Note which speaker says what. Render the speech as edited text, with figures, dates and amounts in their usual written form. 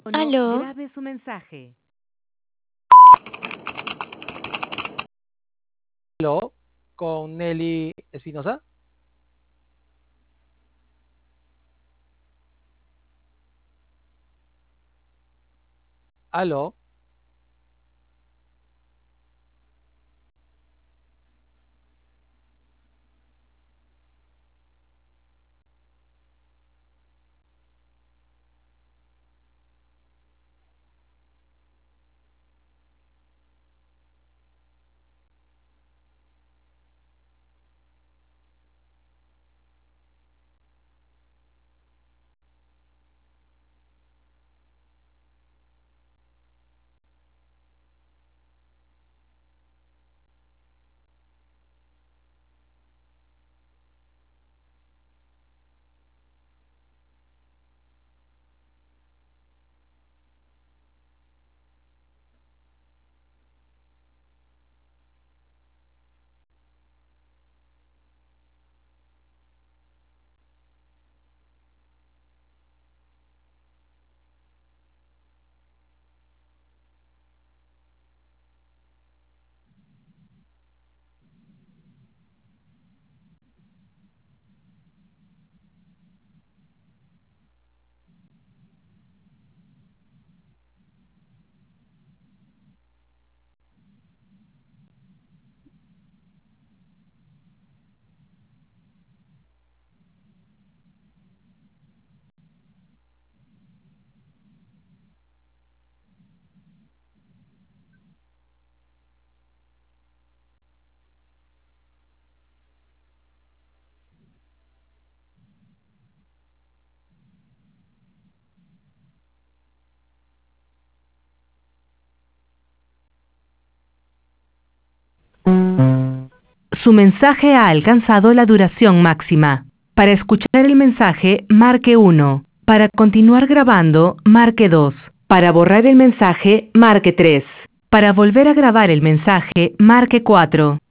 Speaker 1: Aló,
Speaker 2: Grabe su mensaje.
Speaker 3: Aló, con Nelly Espinosa. Aló,
Speaker 2: Su mensaje ha alcanzado la duración máxima. Para escuchar el mensaje, marque 1. Para continuar grabando, marque 2. Para borrar el mensaje, marque 3. Para volver a grabar el mensaje, marque 4.